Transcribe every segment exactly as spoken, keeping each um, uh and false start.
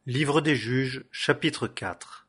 Livre des Juges, chapitre quatre.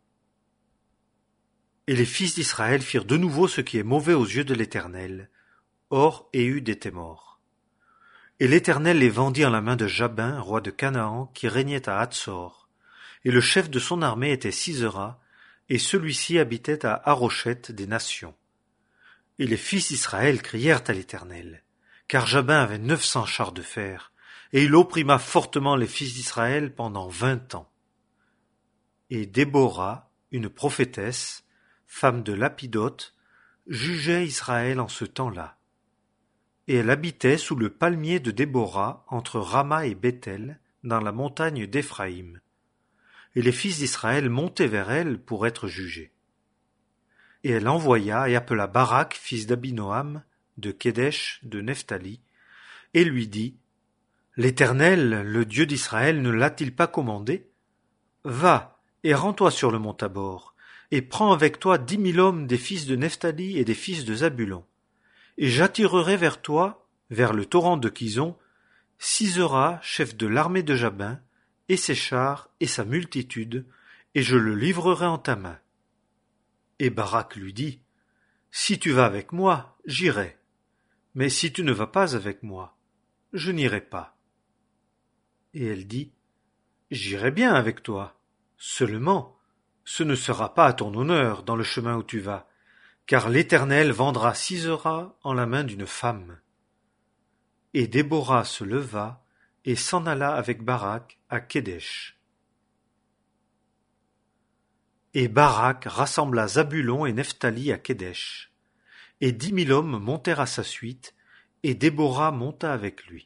Et les fils d'Israël firent de nouveau ce qui est mauvais aux yeux de l'Éternel. Or Éhud était mort. Et l'Éternel les vendit en la main de Jabin, roi de Canaan, qui régnait à Hatsor. Et le chef de son armée était Sisera, et celui-ci habitait à Harosheth des nations. Et les fils d'Israël crièrent à l'Éternel, car Jabin avait neuf cents chars de fer, et il opprima fortement les fils d'Israël pendant vingt ans. Et Déborah, une prophétesse, femme de Lapidoth, jugeait Israël en ce temps-là. Et elle habitait sous le palmier de Déborah, entre Rama et Béthel, dans la montagne d'Éphraïm. Et les fils d'Israël montaient vers elle pour être jugés. Et elle envoya et appela Barak, fils d'Abinoam, de Kédesh, de Nephtali, et lui dit, « L'Éternel, le Dieu d'Israël, ne l'a-t-il pas commandé? Va, et rends-toi sur le mont Tabor, et prends avec toi dix mille hommes des fils de Nephtali et des fils de Zabulon. Et j'attirerai vers toi, vers le torrent de Kison, Sisera, chef de l'armée de Jabin, et ses chars et sa multitude, et je le livrerai en ta main. » Et Barak lui dit, « Si tu vas avec moi, j'irai, mais si tu ne vas pas avec moi, je n'irai pas. » Et elle dit, « J'irai bien avec toi. Seulement, ce ne sera pas à ton honneur dans le chemin où tu vas, car l'Éternel vendra Sisera en la main d'une femme. » Et Déborah se leva et s'en alla avec Barak à Kédesh. Et Barak rassembla Zabulon et Nephtali à Kédesh. Et dix mille hommes montèrent à sa suite, et Déborah monta avec lui.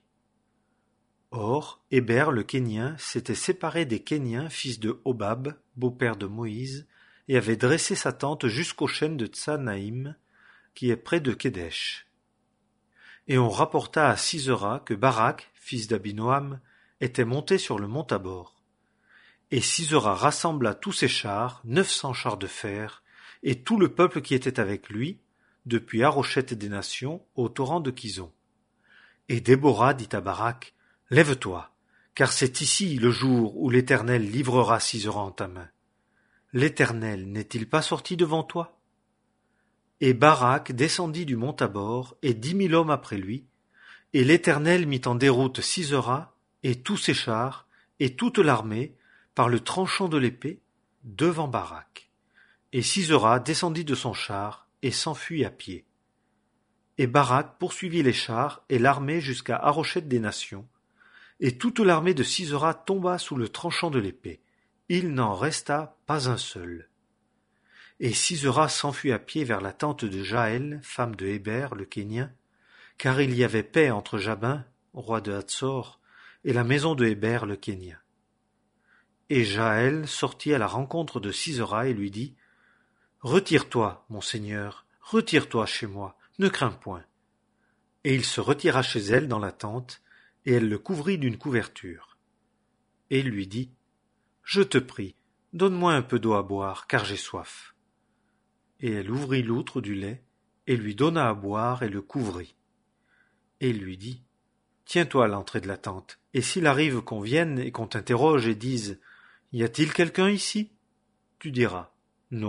Or, Héber le Kénien s'était séparé des Kéniens, fils de Hobab, beau-père de Moïse, et avait dressé sa tente jusqu'aux chênes de Tsanaïm, qui est près de Kédesh. Et on rapporta à Sisera que Barak, fils d'Abinoam, était monté sur le mont Tabor. Et Sisera rassembla tous ses chars, neuf cents chars de fer, et tout le peuple qui était avec lui, depuis Harosheth des nations au torrent de Kison. Et Déborah dit à Barak, « Lève-toi, car c'est ici le jour où l'Éternel livrera Sisera en ta main. L'Éternel n'est-il pas sorti devant toi? » Et Barak descendit du mont Tabor, et dix mille hommes après lui, et l'Éternel mit en déroute Sisera, et tous ses chars, et toute l'armée, par le tranchant de l'épée, devant Barak. Et Sisera descendit de son char, et s'enfuit à pied. Et Barak poursuivit les chars et l'armée jusqu'à Harosheth des nations, et toute l'armée de Sisera tomba sous le tranchant de l'épée. Il n'en resta pas un seul. Et Sisera s'enfuit à pied vers la tente de Jaël, femme de Héber le Kénien, car il y avait paix entre Jabin, roi de Hatsor, et la maison de Héber le Kénien. Et Jaël sortit à la rencontre de Sisera et lui dit, « Retire-toi, mon seigneur, retire-toi chez moi, ne crains point. » Et il se retira chez elle dans la tente, et elle le couvrit d'une couverture. Et il lui dit, « Je te prie, donne-moi un peu d'eau à boire, car j'ai soif. » Et elle ouvrit l'outre du lait, et lui donna à boire, et le couvrit. Et il lui dit, « Tiens-toi à l'entrée de la tente, et s'il arrive qu'on vienne et qu'on t'interroge et dise, « Y a-t-il quelqu'un ici ?» Tu diras, « Non. »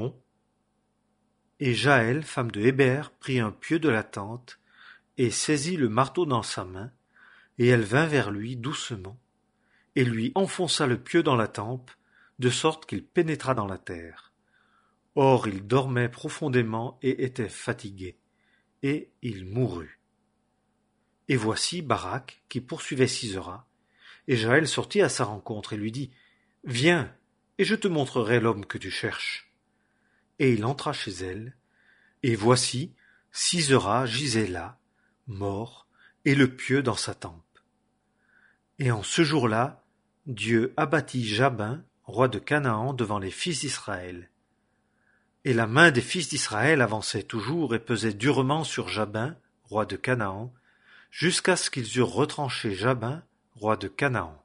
Et Jaël, femme de Héber, prit un pieu de la tente, et saisit le marteau dans sa main, et elle vint vers lui doucement, et lui enfonça le pieu dans la tempe, de sorte qu'il pénétra dans la terre. Or il dormait profondément et était fatigué, et il mourut. Et voici Barak, qui poursuivait Sisera, et Jaël sortit à sa rencontre et lui dit, « Viens, et je te montrerai l'homme que tu cherches. » Et il entra chez elle, et voici, Sisera gisait là, mort, et le pieu dans sa tempe. Et en ce jour-là, Dieu abattit Jabin, roi de Canaan, devant les fils d'Israël. Et la main des fils d'Israël avançait toujours et pesait durement sur Jabin, roi de Canaan, jusqu'à ce qu'ils eurent retranché Jabin, roi de Canaan.